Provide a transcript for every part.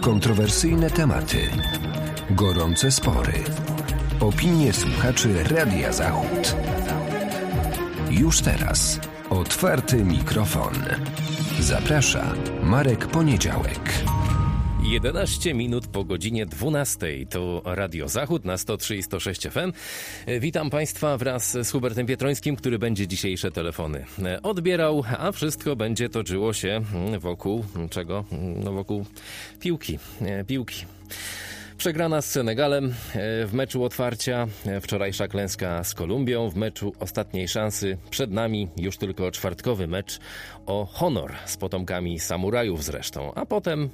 Kontrowersyjne tematy, gorące spory, opinie słuchaczy Radia Zachód. Już teraz otwarty mikrofon. Zaprasza Marek Poniedziałek. 11 minut po godzinie 12. To Radio Zachód na 103 i 106 FM. Witam Państwa wraz z Hubertem Pietrońskim, który będzie dzisiejsze telefony odbierał, a wszystko będzie toczyło się wokół czego? No wokół piłki. Przegrana z Senegalem w meczu otwarcia, wczorajsza klęska z Kolumbią w meczu ostatniej szansy. Przed nami już tylko czwartkowy mecz o honor z potomkami samurajów zresztą, a potem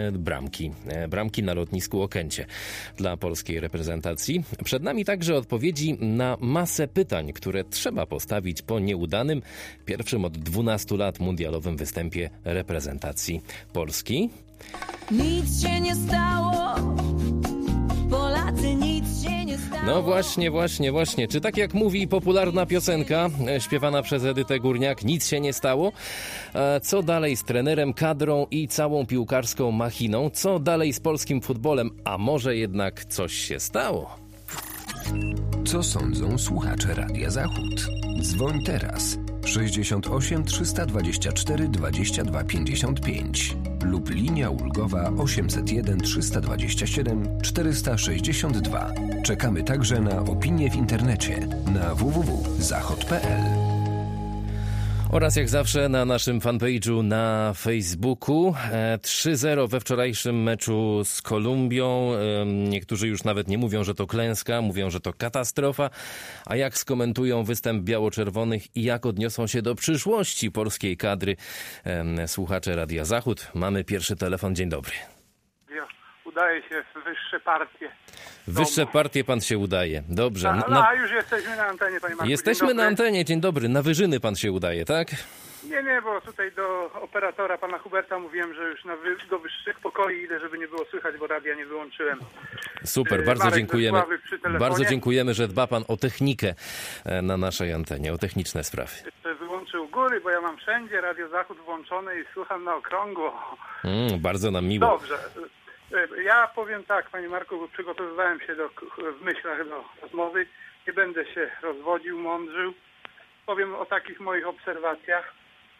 bramki na lotnisku Okęcie dla polskiej reprezentacji. Przed nami także odpowiedzi na masę pytań, które trzeba postawić po nieudanym, pierwszym od 12 lat mundialowym występie reprezentacji Polski. Nic się nie stało, Polacy, nic się nie stało. No właśnie. Czy tak jak mówi popularna piosenka śpiewana przez Edytę Górniak, nic się nie stało? Co dalej z trenerem, kadrą i całą piłkarską machiną? Co dalej z polskim futbolem? A może jednak coś się stało? Co sądzą słuchacze Radia Zachód? Dzwoń teraz 68 324 22 55 lub linia ulgowa 801 327 462. Czekamy także na opinie w internecie na www.zachod.pl. Oraz jak zawsze na naszym fanpage'u na Facebooku. 3-0 we wczorajszym meczu z Kolumbią. Niektórzy już nawet nie mówią, że to klęska, mówią, że to katastrofa. A jak skomentują występ biało-czerwonych i jak odniosą się do przyszłości polskiej kadry słuchacze Radia Zachód? Mamy pierwszy telefon. Dzień dobry. Udaje się w wyższe partie. Wyższe partie pan się udaje. Dobrze. A już jesteśmy na antenie, panie Marku. Jesteśmy na antenie. Dzień dobry. Na wyżyny pan się udaje, tak? Nie, bo tutaj do operatora, pana Huberta, mówiłem, że już do wyższych pokoi idę, żeby nie było słychać, bo radia nie wyłączyłem. Super, bardzo Marek dziękujemy. przy telefonie. Bardzo dziękujemy, że dba pan o technikę na naszej antenie, o techniczne sprawy. Jeszcze wyłączył góry, bo ja mam wszędzie Radio Zachód włączone i słucham na okrągło. Bardzo nam miło. Dobrze. Ja powiem tak, panie Marku, bo przygotowywałem się w myślach do rozmowy. Nie będę się rozwodził, mądrzył. Powiem o takich moich obserwacjach.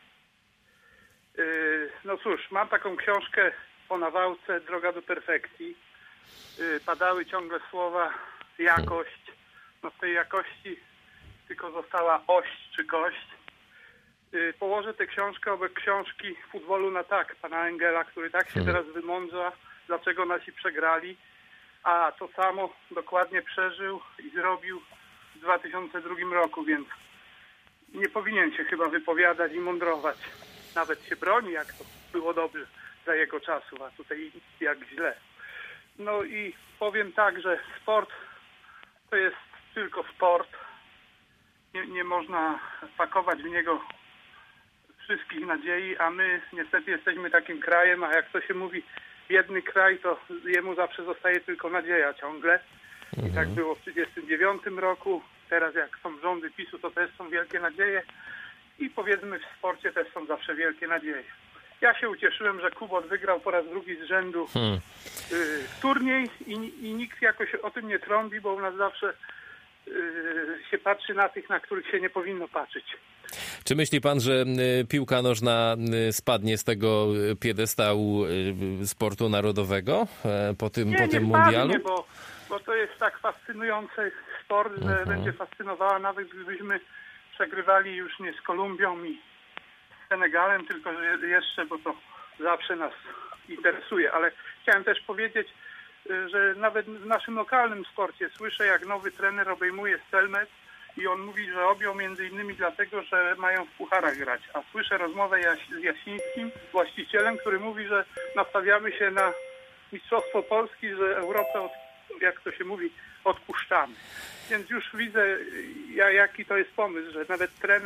No cóż, mam taką książkę po nawałce Droga do perfekcji. Padały ciągle słowa jakość. No w tej jakości tylko została oś czy kość. Położę tę książkę obok książki Futbolu na tak pana Engela, który tak się teraz wymądrza, dlaczego nasi przegrali, a to samo dokładnie przeżył i zrobił w 2002 roku, więc nie powinien się chyba wypowiadać i mądrować. Nawet się broni, jak to było dobrze za jego czasów, a tutaj jak źle. No i powiem tak, że sport to jest tylko sport. Nie można pakować w niego wszystkich nadziei, a my niestety jesteśmy takim krajem, a jak to się mówi, biedny kraj, to jemu zawsze zostaje tylko nadzieja ciągle. I tak było w 1939 roku. Teraz jak są rządy PiS-u, to też są wielkie nadzieje. I powiedzmy w sporcie też są zawsze wielkie nadzieje. Ja się ucieszyłem, że Kubot wygrał po raz drugi z rzędu turniej i nikt jakoś o tym nie trąbi, bo u nas zawsze się patrzy na tych, na których się nie powinno patrzeć. Czy myśli pan, że piłka nożna spadnie z tego piedestału sportu narodowego po tym mundialu? Nie, bo to jest tak fascynujący sport, że będzie fascynowała, nawet gdybyśmy przegrywali już nie z Kolumbią i Senegalem, tylko że jeszcze, bo to zawsze nas interesuje. Ale chciałem też powiedzieć, że nawet w naszym lokalnym sporcie słyszę, jak nowy trener obejmuje Stelmet i on mówi, że objął między innymi dlatego, że mają w pucharach grać. A słyszę rozmowę z Jasińskim, właścicielem, który mówi, że nastawiamy się na Mistrzostwo Polski, że Europę, jak to się mówi, odpuszczamy. Więc już widzę, jaki to jest pomysł, że nawet trener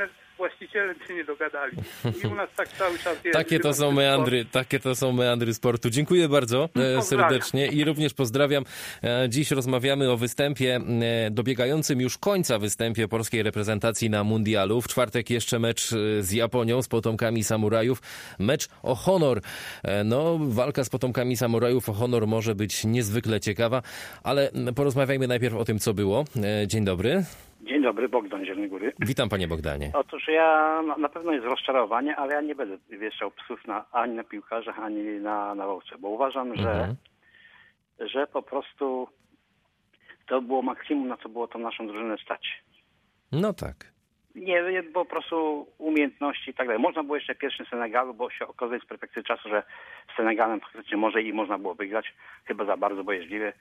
właścicielem się nie dogadali. I u nas tak cały czas jest. Takie to są meandry sportu. Dziękuję bardzo serdecznie i również pozdrawiam. Dziś rozmawiamy o występie, dobiegającym już końca występie polskiej reprezentacji na mundialu. W czwartek jeszcze mecz z Japonią, z potomkami samurajów. Mecz o honor. No, walka z potomkami samurajów o honor może być niezwykle ciekawa, ale porozmawiajmy najpierw o tym, co było. Dzień dobry. Dzień dobry, Bogdan Zielnej Góry. Witam, panie Bogdanie. Otóż ja na pewno jest rozczarowanie, ale ja nie będę wieszał psów ani na piłkarzach, ani na wałce, bo uważam, że po prostu to było maksimum, na co było tą naszą drużynę stać. No tak. Nie, po prostu umiejętności i tak dalej. Można było jeszcze pierwszy Senegalu, bo się okazuje z perspektywy czasu, że z Senegalem faktycznie może i można było wygrać. Chyba za bardzo bojaźliwie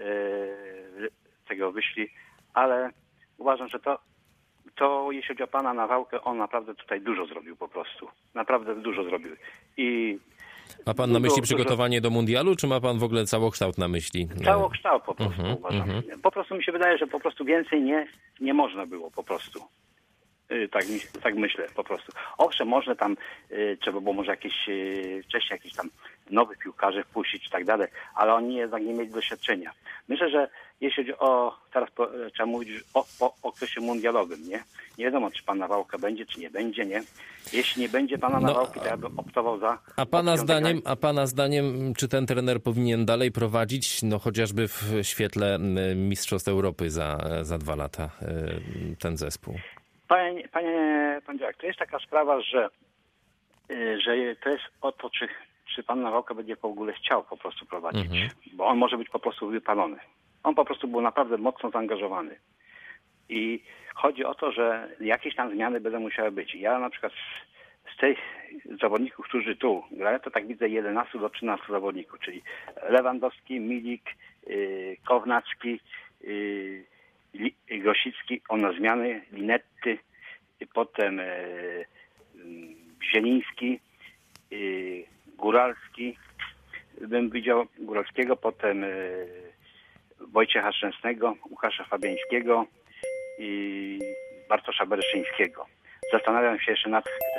tego wyszli, ale uważam, że to jeśli chodzi o pana Nawałkę, on naprawdę tutaj dużo zrobił po prostu. Naprawdę dużo zrobił. Ma pan na myśli przygotowanie do mundialu, czy ma pan w ogóle całokształt na myśli? Całokształt po prostu uważam. Po prostu mi się wydaje, że po prostu więcej nie można było po prostu. Tak myślę po prostu. Owszem, może tam trzeba było może wcześniej jakiś tam nowych piłkarzy wpuścić i tak dalej, ale oni jednak nie mieli doświadczenia. Myślę, że jeśli chodzi teraz trzeba mówić o okresie mundialowym, nie? Nie wiadomo, czy pan Nawałka będzie, czy nie będzie, nie? Jeśli nie będzie pana Nawałki, to ja bym optował za... A pana zdaniem, czy ten trener powinien dalej prowadzić, no chociażby w świetle Mistrzostw Europy za 2 lata ten zespół? Panie Dziak, to jest taka sprawa, że to jest o to, czy pan Nawałka będzie w ogóle chciał po prostu prowadzić, bo on może być po prostu wypalony. On po prostu był naprawdę mocno zaangażowany. I chodzi o to, że jakieś tam zmiany będą musiały być. Ja na przykład z tych zawodników, którzy tu grają, to tak widzę 11 do 13 zawodników, czyli Lewandowski, Milik, Kownacki, Grosicki, on na zmiany, Linetty, potem Zieliński, Góralski, bym widział Góralskiego, potem Wojciecha Szczęsnego, Łukasza Fabiańskiego i Bartosza Bereszyńskiego. Zastanawiam się jeszcze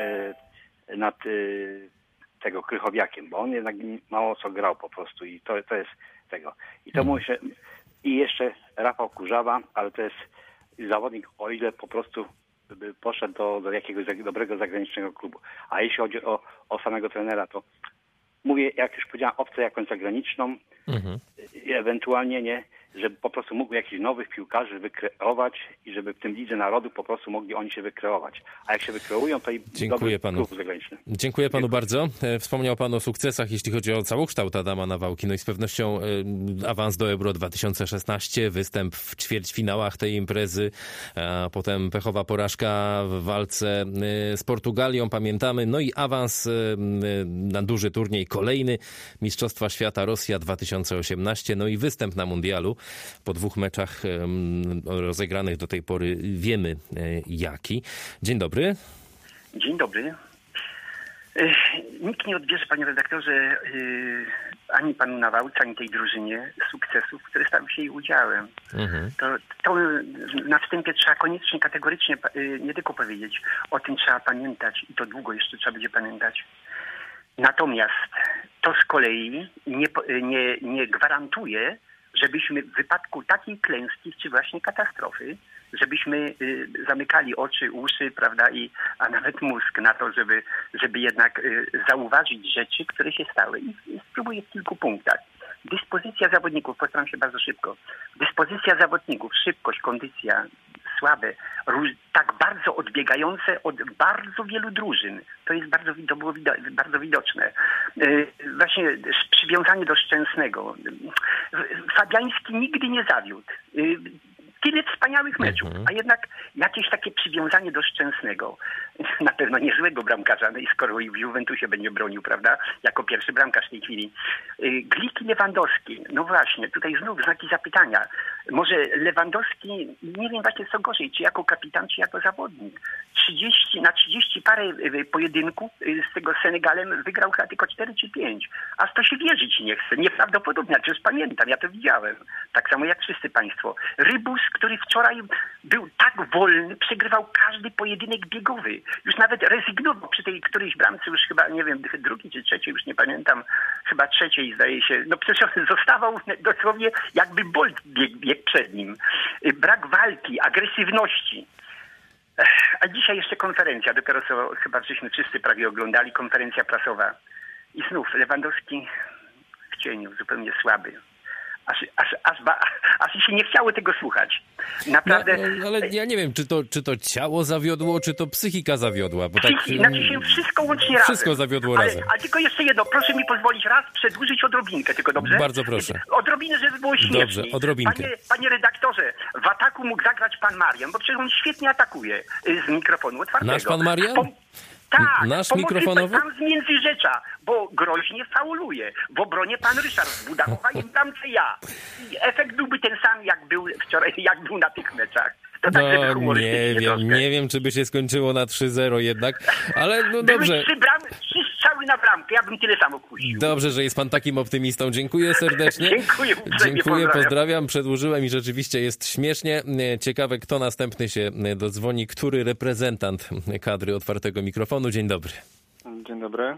nad tego Krychowiakiem, bo on jednak mało co grał po prostu i to jest tego. I to muszę... I jeszcze Rafał Kurzawa, ale to jest zawodnik, o ile po prostu by poszedł do jakiegoś dobrego zagranicznego klubu. A jeśli chodzi o samego trenera, to mówię, jak już powiedziałem, opcję jakąś zagraniczną i ewentualnie nie, żeby po prostu mógł jakichś nowych piłkarzy wykreować i żeby w tym Lidze Narodów po prostu mogli oni się wykreować. A jak się wykreują, to i dobry klub zagraniczny. Dziękuję panu bardzo. Wspomniał pan o sukcesach, jeśli chodzi o całokształt Adama Nawałki. No i z pewnością awans do Euro 2016, występ w ćwierćfinałach tej imprezy, a potem pechowa porażka w walce z Portugalią, pamiętamy. No i awans na duży turniej kolejny, Mistrzostwa Świata Rosja 2018, no i występ na mundialu. Po 2 meczach rozegranych do tej pory wiemy jaki. Dzień dobry. Dzień dobry. Nikt nie odbierze, panie redaktorze, ani panu Nawałce, ani tej drużynie sukcesów, które stały się jej udziałem. To na wstępie trzeba koniecznie, kategorycznie nie tylko powiedzieć, o tym trzeba pamiętać i to długo jeszcze trzeba będzie pamiętać. Natomiast to z kolei nie gwarantuje, żebyśmy w wypadku takiej klęski czy właśnie katastrofy, żebyśmy zamykali oczy, uszy, prawda, a nawet mózg na to, żeby jednak zauważyć rzeczy, które się stały. I spróbuję w kilku punktach. Dyspozycja zawodników, postaram się bardzo szybko. Dyspozycja zawodników, szybkość, kondycja, słabe, tak bardzo odbiegające od bardzo wielu drużyn. To było bardzo widoczne. Właśnie przywiązanie do Szczęsnego. Fabiański nigdy nie zawiódł. Tyle wspaniałych meczów, a jednak jakieś takie przywiązanie do Szczęsnego. Na pewno niezłego bramkarza, no i skoro i w Juventusie będzie bronił, prawda, jako pierwszy bramkarz w tej chwili. Glik i Lewandowski, no właśnie, tutaj znów znaki zapytania. Może Lewandowski, nie wiem właśnie co gorzej, czy jako kapitan, czy jako zawodnik. 30 parę pojedynków z tego Senegalem wygrał chyba tylko 4 czy 5. A w to się wierzyć nie chce. Nieprawdopodobne, przecież pamiętam, ja to widziałem. Tak samo jak wszyscy państwo. Rybus, który wczoraj był tak wolny, przegrywał każdy pojedynek biegowy. Już nawet rezygnował przy tej którejś bramce, już chyba, nie wiem, drugiej czy trzeciej, już nie pamiętam, chyba trzeciej zdaje się. No przecież zostawał dosłownie jakby Bolt biegł przed nim. Brak walki, agresywności. A dzisiaj jeszcze konferencja, dopiero co chyba żeśmy wszyscy prawie oglądali, konferencja prasowa. I znów Lewandowski w cieniu, zupełnie słaby. Aż się nie chciało tego słuchać. Naprawdę. No, ale ja nie wiem, czy to ciało zawiodło, czy to psychika zawiodła. Bo tak, znaczy się wszystko łącznie razem. Wszystko zawiodło razem. Ale tylko jeszcze jedno, proszę mi pozwolić raz przedłużyć odrobinkę, tylko dobrze? Bardzo proszę. Odrobinę, żeby było śmieszniej. Dobrze, odrobinkę. Panie redaktorze, w ataku mógł zagrać pan Marian, bo przecież on świetnie atakuje z mikrofonu otwartego. Nasz pan Marian? Tak, nasz mikrofonowy? Pan z Międzyrzecza, bo groźnie fauluje. W obronie pan Ryszard z Budachowa i w bramce ja. I efekt byłby ten sam, jak był wczoraj, jak był na tych meczach. To tak, nie wiem, czy by się skończyło na 3-0 jednak, ale no dobrze. Były 3 strzały na bramkę, ja bym tyle samo puścił. Dobrze, że jest pan takim optymistą. Dziękuję serdecznie. Dziękuję, pozdrawiam. Przedłużyłem i rzeczywiście jest śmiesznie. Ciekawe, kto następny się dodzwoni, który reprezentant kadry Otwartego Mikrofonu. Dzień dobry. Dzień dobry.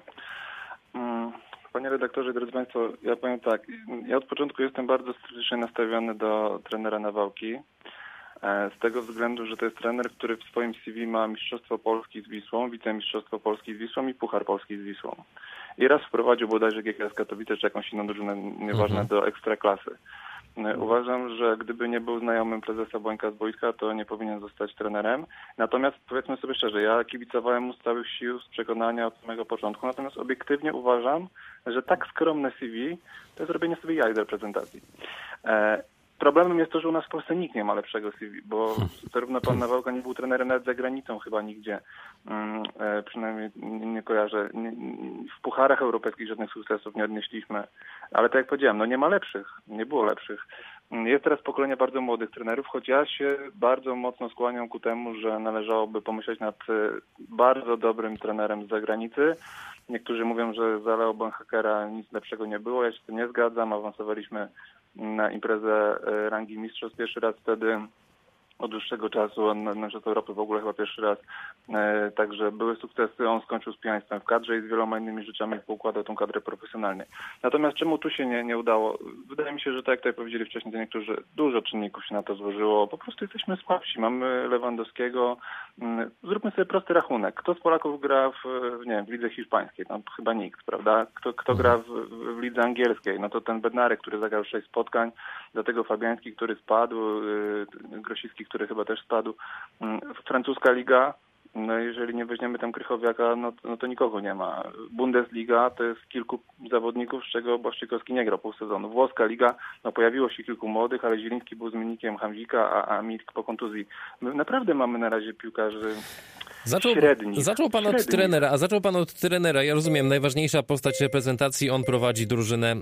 Panie redaktorze, drodzy Państwo, ja powiem tak. Ja od początku jestem bardzo sceptycznie nastawiony do trenera Nawałki. Z tego względu, że to jest trener, który w swoim CV ma Mistrzostwo Polski z Wisłą, Wicemistrzostwo Polski z Wisłą i Puchar Polski z Wisłą. I raz wprowadził bodajże GKS Katowice czy jakąś inną drużynę, nieważne, do ekstraklasy. Uważam, że gdyby nie był znajomym prezesa Bońka z boiska, to nie powinien zostać trenerem. Natomiast powiedzmy sobie szczerze, ja kibicowałem mu z całych sił, z przekonania od samego początku. Natomiast obiektywnie uważam, że tak skromne CV to jest robienie sobie jaj z reprezentacji. Problemem jest to, że u nas w Polsce nikt nie ma lepszego CV, bo zarówno pan Nawałka nie był trenerem nawet za granicą chyba nigdzie. Przynajmniej nie kojarzę. W pucharach europejskich żadnych sukcesów nie odnieśliśmy. Ale tak jak powiedziałem, no nie ma lepszych. Nie było lepszych. Jest teraz pokolenie bardzo młodych trenerów, choć ja się bardzo mocno skłaniam ku temu, że należałoby pomyśleć nad bardzo dobrym trenerem z zagranicy. Niektórzy mówią, że za Leo Bonhakera nic lepszego nie było. Ja się z tym nie zgadzam. Awansowaliśmy na imprezę rangi mistrzostw pierwszy raz wtedy od dłuższego czasu, na Mistrzostw Europy w ogóle chyba pierwszy raz. Także były sukcesy, on skończył z pijaństwem w kadrze i z wieloma innymi rzeczami poukładał tą kadrę profesjonalnie. Natomiast czemu tu się nie udało? Wydaje mi się, że tak jak tutaj powiedzieli wcześniej to niektórzy, dużo czynników się na to złożyło. Po prostu jesteśmy słabsi. Mamy Lewandowskiego. Zróbmy sobie prosty rachunek. Kto z Polaków gra w lidze hiszpańskiej? No chyba nikt, prawda? Kto gra w lidze angielskiej? No to ten Bednarek, który zagrał 6 spotkań, do tego Fabiański, który spadł, Grosicki, który chyba też spadł. Francuska liga, no jeżeli nie weźmiemy tam Krychowiaka, no to nikogo nie ma. Bundesliga to jest kilku zawodników, z czego Błaszczykowski nie grał pół sezonu. Włoska liga, no pojawiło się kilku młodych, ale Zieliński był zmiennikiem Hamzika, a Milk po kontuzji. My naprawdę mamy na razie piłkarzy średnich. Zaczął pan od trenera. Ja rozumiem, najważniejsza postać reprezentacji, on prowadzi drużynę,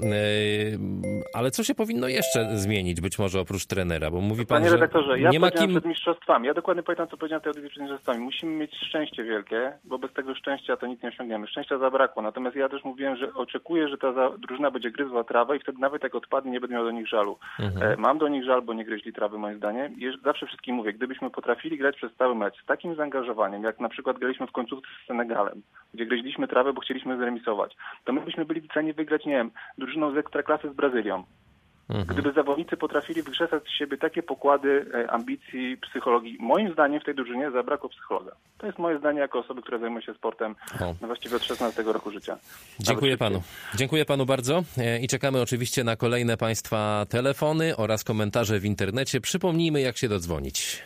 ale co się powinno jeszcze zmienić, być może oprócz trenera? Bo mówi pan, Panie redaktorze, ja nie ma kim... przed mistrzostwami. Ja dokładnie pamiętam, co powiedziałem wtedy przed mistrzostwami. Musimy mieć szczęście wielkie, bo bez tego szczęścia to nic nie osiągniemy. Szczęścia zabrakło. Natomiast ja też mówiłem, że oczekuję, że ta drużyna będzie gryzła trawę i wtedy nawet jak odpadnie, nie będę miał do nich żalu. Mam do nich żal, bo nie gryźli trawy moim zdaniem. Zawsze wszystkim mówię, gdybyśmy potrafili grać przez cały mecz z takim zaangażowaniem, jak na przykład graliśmy w końcówce z Senegalem, gdzie gryźliśmy trawę, bo chcieliśmy zremisować, to my byśmy byli w stanie wygrać, nie wiem, drużyną z ekstraklasy z Brazylią. Gdyby zawodnicy potrafili wykrzesać z siebie takie pokłady ambicji, psychologii. Moim zdaniem w tej drużynie zabrakło psychologa. To jest moje zdanie jako osoby, która zajmuje się sportem właściwie od 16 roku życia. Dziękuję panu. Dziękuję panu bardzo i czekamy oczywiście na kolejne państwa telefony oraz komentarze w internecie. Przypomnijmy, jak się dodzwonić.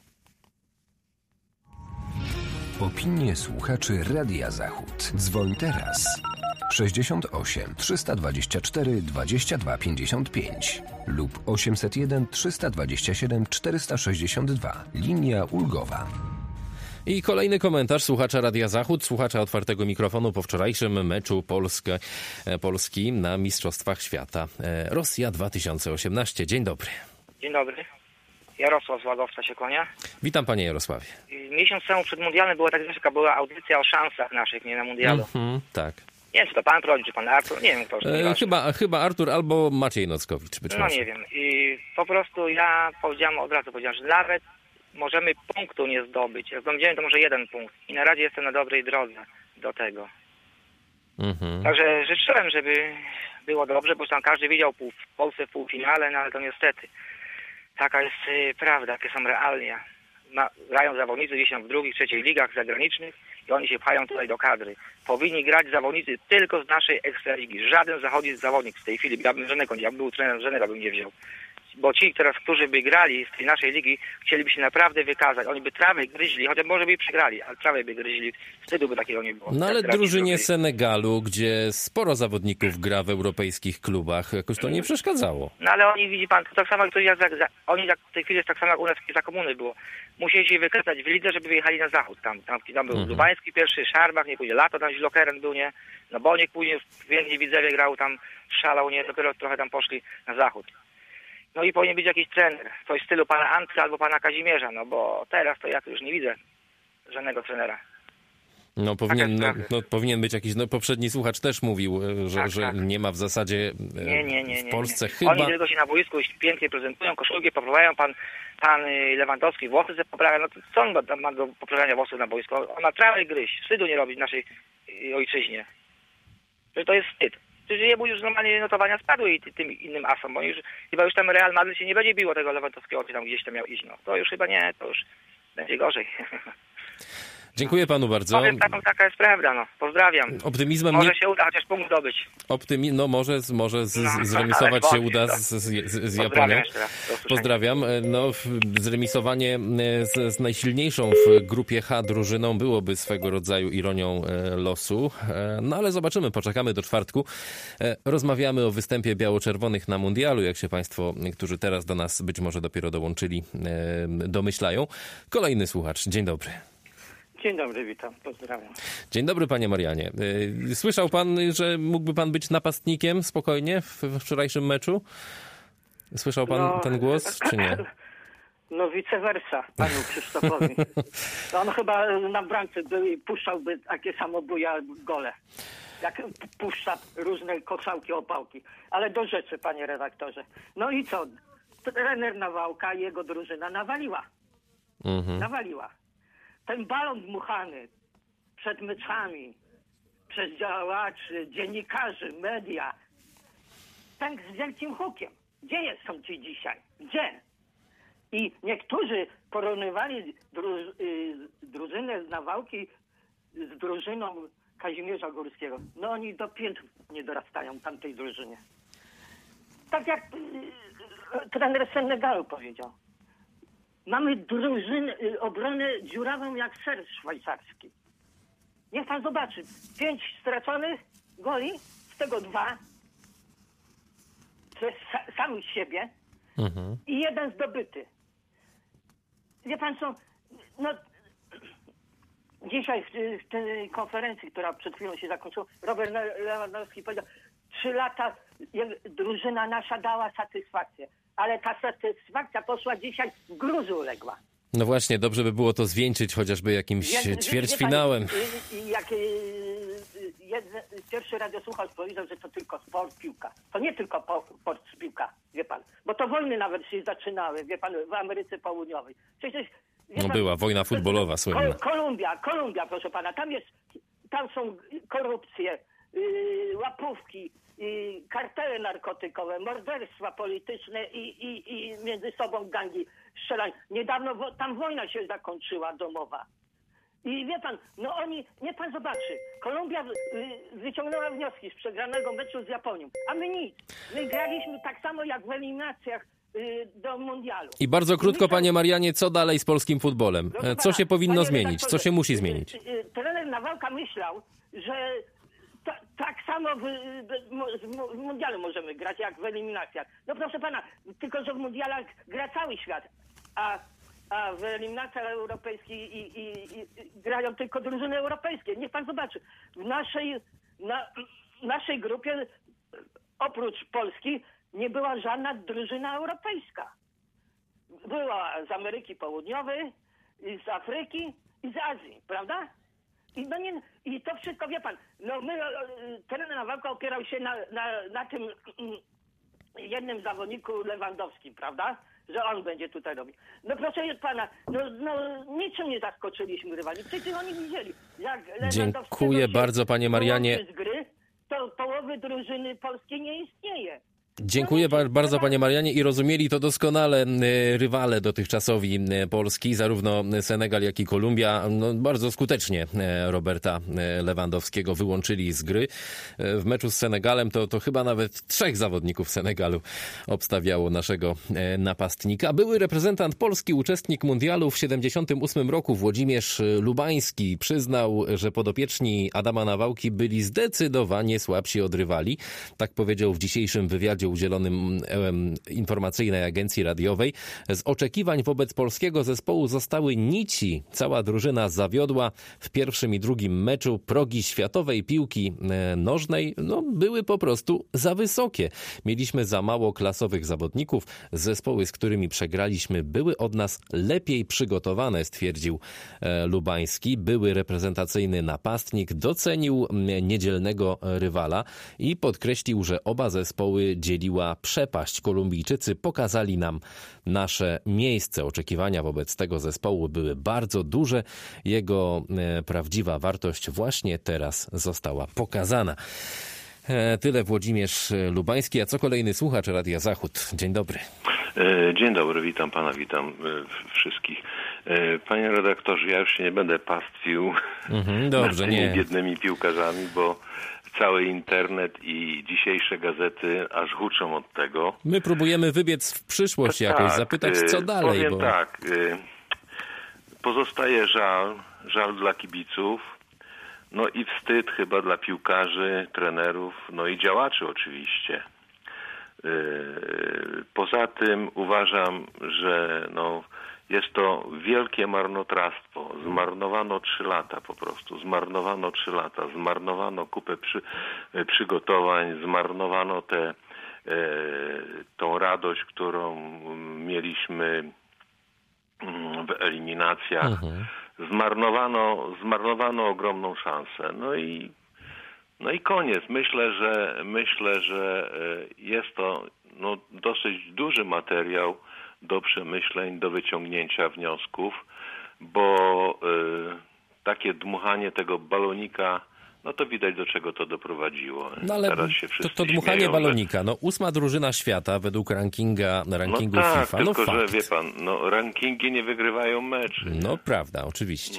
Opinie słuchaczy Radia Zachód. Dzwoń teraz. 68 324 22 55 lub 801 327 462. Linia ulgowa. I kolejny komentarz słuchacza Radia Zachód, słuchacza Otwartego Mikrofonu po wczorajszym meczu Polski na Mistrzostwach Świata. Rosja 2018. Dzień dobry. Dzień dobry. Jarosław z Łagowca się kłania. Witam panie Jarosławie. Miesiąc temu przed mundialem była była audycja o szansach naszych, nie na mundialu. Tak. Nie wiem, czy to pan prowadzi, czy pan Artur, nie wiem kto. Chyba Artur albo Maciej Nockowicz. Być no może. nie wiem. I po prostu ja od razu powiedziałem, że nawet możemy punktu nie zdobyć. Jak zdobędziemy, to może 1 punkt. I na razie jestem na dobrej drodze do tego. Także życzyłem, żeby było dobrze, bo tam każdy widział Polsce w półfinale, no ale to niestety. Taka jest prawda, jakie są realia. Grają zawodnicy gdzieś tam w drugich, trzeciej ligach zagranicznych i oni się pchają tutaj do kadry. Powinni grać zawodnicy tylko z naszej ekstraligi. Żaden zachodni zawodnik w tej chwili, ja był trenerem, żadnego bym nie wziął. Bo ci teraz, którzy by grali z tej naszej ligi, chcieliby się naprawdę wykazać. Oni by trawę gryźli, chociaż może by i przegrali, ale trawę by gryźli. Wstydu by takiego nie było. No ale drużynie Senegalu, gdzie sporo zawodników gra w europejskich klubach, jakoś to nie przeszkadzało. No ale oni, widzi pan, to tak samo jak oni w tej chwili jest tak samo jak u nas za komuny było. Musieli się wykazać w lidze, żeby wyjechali na zachód. Tam był Lubański pierwszy, Szarbach, nie pójdzie Lato, tam Lokeren był, nie? No Boniek później w Więdzi Widzewie grał, tam szalał, nie? Dopiero trochę tam poszli na zachód. No i powinien być jakiś trener, coś w stylu pana Antka albo pana Kazimierza, no bo teraz to ja tu już nie widzę żadnego trenera. No powinien być jakiś, poprzedni słuchacz też mówił, że nie ma w zasadzie w Polsce chyba... Oni tylko się na boisku pięknie prezentują, koszulki poprawiają, pan Lewandowski włosy sobie poprawia, no to co on ma do poprawiania włosów na boisku? On ma trawę gryźć, wstydu nie robić w naszej ojczyźnie. Że to jest wstyd. Przecież jemu już normalnie notowania spadły i tym innym asom, bo chyba już tam Real Madrid się nie będzie biło tego Lewandowskiego, czy tam gdzieś tam miał iść. No. To już chyba nie, to już będzie gorzej. Dziękuję panu bardzo. Powiem taka jest prawda, no. Pozdrawiam. Optymizmem może się uda chociaż punkt zdobyć. Może zremisować się uda z Japonią. Pozdrawiam. No, zremisowanie z najsilniejszą w grupie H drużyną byłoby swego rodzaju ironią losu. No ale zobaczymy, poczekamy do czwartku. Rozmawiamy o występie biało-czerwonych na mundialu, jak się państwo, którzy teraz do nas być może dopiero dołączyli, domyślają. Kolejny słuchacz. Dzień dobry. Dzień dobry, witam, pozdrawiam. Dzień dobry, panie Marianie. Słyszał pan, że mógłby pan być napastnikiem spokojnie w wczorajszym meczu? Słyszał pan ten głos, czy nie? No vice versa, panu Krzysztofowi. On chyba na bramce był i puszczałby takie samobuja gole. Jak puszcza różne koszałki, opałki. Ale do rzeczy, panie redaktorze. No i co? Trener Nawałka i jego drużyna nawaliła. Nawaliła. Ten balon dmuchany przed meczami przez działaczy, dziennikarzy, media, tak z wielkim hukiem. Gdzie są ci dzisiaj? Gdzie? I niektórzy porównywali drużynę z Nawałki z drużyną Kazimierza Górskiego. No oni do pięt nie dorastają tamtej drużynie. Tak jak trener Senegalu powiedział. Mamy drużynę, obronę dziurawą jak ser szwajcarski. Niech pan zobaczy. 5 straconych goli, z tego 2 przez sam siebie i 1 zdobyty. Wie pan co, no dzisiaj w tej konferencji, która przed chwilą się zakończyła, Robert Lewandowski powiedział, 3 lata drużyna nasza dała satysfakcję. Ale ta satysfakcja poszła dzisiaj w gruzu uległa. No właśnie, dobrze by było to zwieńczyć chociażby jakimś ćwierćfinałem. Jak pierwszy radiosłuchacz powiedział, że to tylko sport, piłka. To nie tylko sport, piłka, wie pan. Bo to wojny nawet się zaczynały, wie pan, w Ameryce Południowej. Przecież, pan, była wojna futbolowa słynna. Kolumbia, proszę pana. Tam są korupcje, łapówki, kartele narkotykowe, morderstwa polityczne i między sobą gangi strzelań. Niedawno tam wojna się zakończyła domowa. I wie pan, niech pan zobaczy, Kolumbia wyciągnęła wnioski z przegranego meczu z Japonią, a my nic. My graliśmy tak samo jak w eliminacjach do mundialu. I bardzo krótko, panie Marianie, co dalej z polskim futbolem? Co się powinno zmienić? Co się musi zmienić? Trener Nawałka myślał, że tak samo w mundialu możemy grać jak w eliminacjach. No proszę pana, tylko że w mundialach gra cały świat, a w eliminacjach europejskich grają tylko drużyny europejskie. Niech pan zobaczy, w naszej grupie oprócz Polski nie była żadna drużyna europejska. była z Ameryki Południowej, i z Afryki, i z Azji, prawda? I to wszystko, wie pan, no my, trener Nawałka opierał się na tym jednym zawodniku Lewandowskim, prawda? Że on będzie tutaj robił. No proszę pana, niczym nie zaskoczyliśmy rywali. Przecież oni widzieli, jak Dziękuję bardzo, panie Marianie. Z gry, to połowy drużyny polskiej nie istnieje. Dziękuję bardzo, panie Marianie, i rozumieli to doskonale rywale dotychczasowi Polski, zarówno Senegal, jak i Kolumbia. No, bardzo skutecznie Roberta Lewandowskiego wyłączyli z gry. W meczu z Senegalem to chyba nawet 3 zawodników Senegalu obstawiało naszego napastnika. Były reprezentant Polski, uczestnik mundialu w 1978 roku, Włodzimierz Lubański, przyznał, że podopieczni Adama Nawałki byli zdecydowanie słabsi od rywali. Tak powiedział w dzisiejszym wywiadzie udzielonym informacyjnej agencji radiowej. Z oczekiwań wobec polskiego zespołu zostały nici. Cała drużyna zawiodła w pierwszym i drugim meczu. Progi światowej piłki nożnej były po prostu za wysokie. Mieliśmy za mało klasowych zawodników. Zespoły, z którymi przegraliśmy, były od nas lepiej przygotowane, stwierdził Lubański. Były reprezentacyjny napastnik docenił niedzielnego rywala i podkreślił, że oba zespoły dzieliła przepaść. Kolumbijczycy pokazali nam nasze miejsce. Oczekiwania wobec tego zespołu były bardzo duże. Jego prawdziwa wartość właśnie teraz została pokazana. Tyle Włodzimierz Lubański. A co kolejny słuchacz Radia Zachód? Dzień dobry. Dzień dobry, witam pana, witam wszystkich. Panie redaktorze, ja już się nie będę pastwił dobrze, nad tymi biednymi piłkarzami, bo cały internet i dzisiejsze gazety aż huczą od tego. My próbujemy wybiec w przyszłość jakoś, zapytać co dalej. Powiem tak, pozostaje żal dla kibiców, no i wstyd chyba dla piłkarzy, trenerów, no i działaczy oczywiście. Poza tym uważam, że jest to wielkie marnotrawstwo. Zmarnowano 3 lata po prostu. Zmarnowano 3 lata. Zmarnowano kupę przygotowań. Zmarnowano tą radość, którą mieliśmy w eliminacjach. Zmarnowano ogromną szansę. No i koniec. Myślę, że jest to dosyć duży materiał do przemyśleń, do wyciągnięcia wniosków, bo takie dmuchanie tego balonika, to widać, do czego to doprowadziło. Ale teraz się to dmuchanie śmieją, balonika, 8. drużyna świata według rankingu FIFA. Tylko, fakt. że wie pan, rankingi nie wygrywają meczy. No prawda, oczywiście.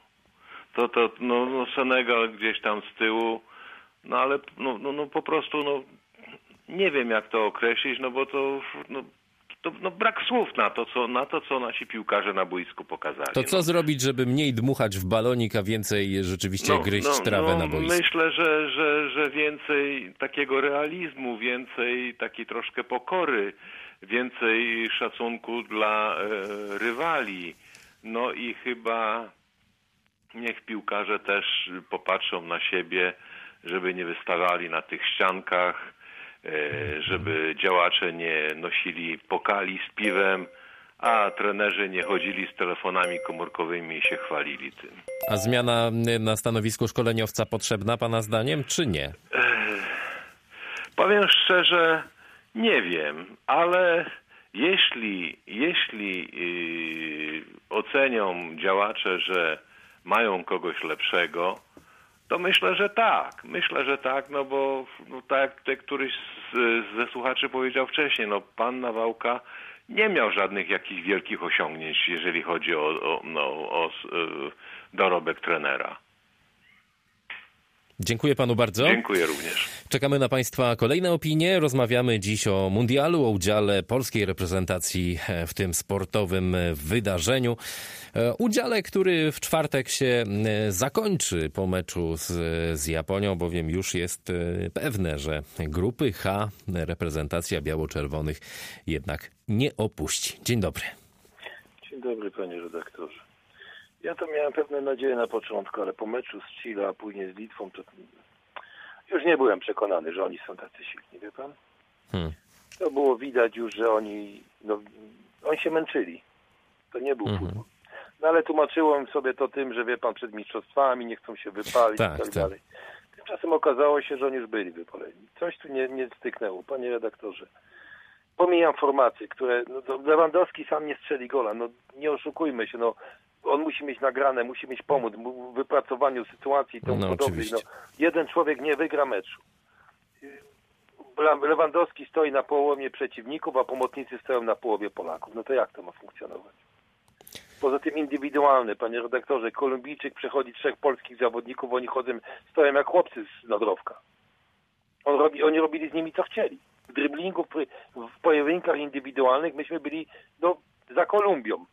Senegal gdzieś tam z tyłu, ale po prostu nie wiem, jak to określić, bo to brak słów na to, co nasi piłkarze na boisku pokazali. To co zrobić, żeby mniej dmuchać w balonik, a więcej rzeczywiście gryźć trawę na boisku? Myślę, że więcej takiego realizmu, więcej takiej troszkę pokory, więcej szacunku dla rywali. No i chyba niech piłkarze też popatrzą na siebie, żeby nie wystawiali na tych ściankach, żeby działacze nie nosili pokali z piwem, a trenerzy nie chodzili z telefonami komórkowymi i się chwalili tym. A zmiana na stanowisku szkoleniowca potrzebna pana zdaniem, czy nie? Powiem szczerze, nie wiem, ale jeśli ocenią działacze, że mają kogoś lepszego, to myślę, że tak. Bo tak jak któryś ze słuchaczy powiedział wcześniej, pan Nawałka nie miał żadnych jakichś wielkich osiągnięć, jeżeli chodzi o dorobek trenera. Dziękuję panu bardzo. Dziękuję również. Czekamy na państwa kolejne opinie. Rozmawiamy dziś o mundialu, o udziale polskiej reprezentacji w tym sportowym wydarzeniu. Udziale, który w czwartek się zakończy po meczu z Japonią, bowiem już jest pewne, że grupy H reprezentacja biało-czerwonych jednak nie opuści. Dzień dobry. Dzień dobry, panie redaktorze. Ja to miałem pewne nadzieje na początku, ale po meczu z Chile, a później z Litwą, to już nie byłem przekonany, że oni są tacy silni, wie pan? To było widać już, że oni się męczyli. To nie był futbol. No ale tłumaczyłem sobie to tym, że wie pan, przed mistrzostwami nie chcą się wypalić i tak dalej. Tymczasem okazało się, że oni już byli wypaleni. Coś tu nie styknęło, panie redaktorze. Pomijam formacje, które... Lewandowski sam nie strzeli gola. Nie oszukujmy się, on musi mieć nagrane, musi mieć pomóc w wypracowaniu sytuacji i tomu podobnych. Jeden człowiek nie wygra meczu. Lewandowski stoi na połowie przeciwników, a pomocnicy stoją na połowie Polaków. To jak to ma funkcjonować? Poza tym indywidualny, panie redaktorze, Kolumbijczyk przechodzi 3 polskich zawodników, oni stoją jak chłopcy z Nadrowka. Oni robili z nimi co chcieli. W driblingu, w pojedynkach indywidualnych myśmy byli za Kolumbią.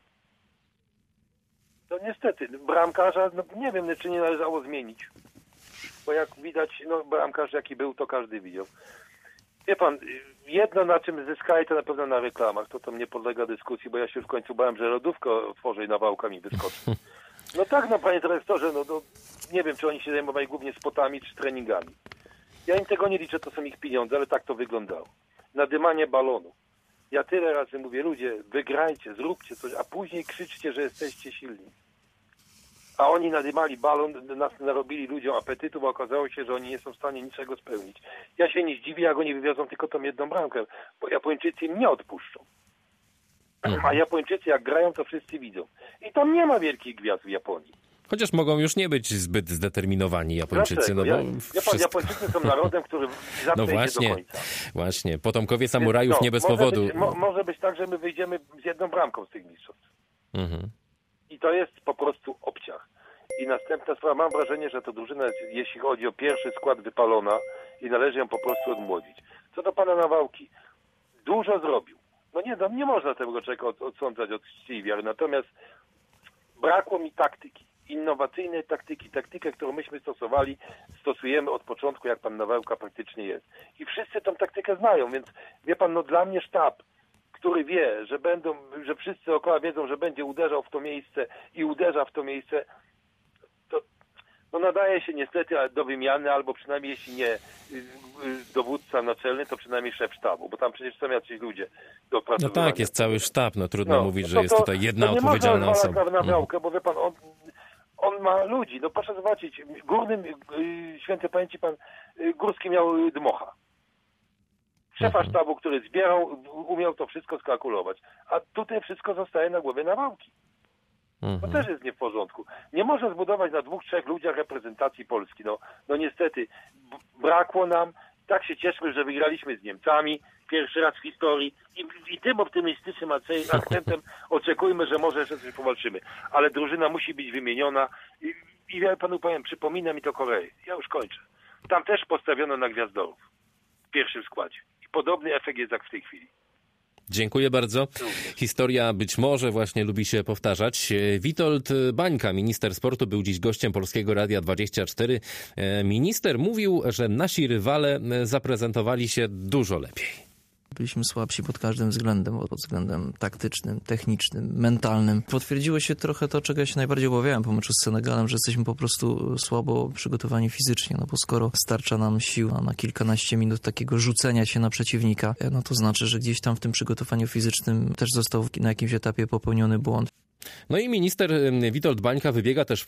Niestety, bramkarza, nie wiem, czy nie należało zmienić. Bo jak widać, bramkarz jaki był, to każdy widział. Wie pan, jedno na czym zyskali, to na pewno na reklamach. To tam nie podlega dyskusji, bo ja się w końcu bałem, że lodówkę otworzę i Nawałka mi wyskoczy. Panie dyrektorze, nie wiem, czy oni się zajmowali głównie spotami czy treningami. Ja im tego nie liczę, to są ich pieniądze, ale tak to wyglądało. Nadymanie balonu. Ja tyle razy mówię, ludzie, wygrajcie, zróbcie coś, a później krzyczcie, że jesteście silni. A oni nadymali balon, narobili ludziom apetytu, bo okazało się, że oni nie są w stanie niczego spełnić. Ja się nie zdziwię, jak oni wywiozą tylko tą jedną bramkę, bo Japończycy im nie odpuszczą. A Japończycy jak grają, to wszyscy widzą. I tam nie ma wielkich gwiazd w Japonii. Chociaż mogą już nie być zbyt zdeterminowani Japończycy. Japończycy są narodem, który zawsze idzie do końca. Właśnie, potomkowie samurajów nie bez powodu. Może być tak, że my wyjdziemy z jedną bramką z tych mistrzostw. I to jest po prostu obciach. I następna sprawa, mam wrażenie, że to drużyna, jeśli chodzi o pierwszy skład, wypalona i należy ją po prostu odmłodzić. Co do pana Nawałki, dużo zrobił. Nie można tego człowieka odsądzać od czci i wiary. Natomiast brakło mi taktyki. Innowacyjnej taktykę, którą myśmy stosujemy od początku, jak pan Nawałka praktycznie jest. I wszyscy tą taktykę znają, więc wie pan, dla mnie sztab, który wie, że wszyscy dookoła wiedzą, że będzie uderzał w to miejsce i uderza w to miejsce, to nadaje się niestety do wymiany, albo przynajmniej jeśli nie dowódca naczelny, to przynajmniej szef sztabu, bo tam przecież są jacyś ludzie do opracowywania. Jest cały sztab, trudno mówić, że jest tutaj jedna odpowiedzialna osoba. Nie można na Nawałkę, bo wie pan, on ma ludzi. Proszę zobaczyć, Górnym, świętej pamięci pan Górski miał Dmocha. Szefa sztabu, który zbierał, umiał to wszystko skalkulować. A tutaj wszystko zostaje na głowie Nawałki. To też jest nie w porządku. Nie można zbudować na 2-3 ludziach reprezentacji Polski. Niestety, brakło nam. Tak się cieszmy, że wygraliśmy z Niemcami pierwszy raz w historii i tym optymistycznym akcentem oczekujmy, że może jeszcze coś powalczymy. Ale drużyna musi być wymieniona i ja panu powiem, przypomina mi to Koreę. Ja już kończę. Tam też postawiono na gwiazdorów w pierwszym składzie. I podobny efekt jest jak w tej chwili. Dziękuję bardzo. Historia być może właśnie lubi się powtarzać. Witold Bańka, minister sportu, był dziś gościem Polskiego Radia 24. Minister mówił, że nasi rywale zaprezentowali się dużo lepiej. Byliśmy słabsi pod każdym względem, pod względem taktycznym, technicznym, mentalnym. Potwierdziło się trochę to, czego ja się najbardziej obawiałem po meczu z Senegalem, że jesteśmy po prostu słabo przygotowani fizycznie, bo skoro starcza nam sił na kilkanaście minut takiego rzucenia się na przeciwnika, to znaczy, że gdzieś tam w tym przygotowaniu fizycznym też został na jakimś etapie popełniony błąd. I minister Witold Bańka wybiega też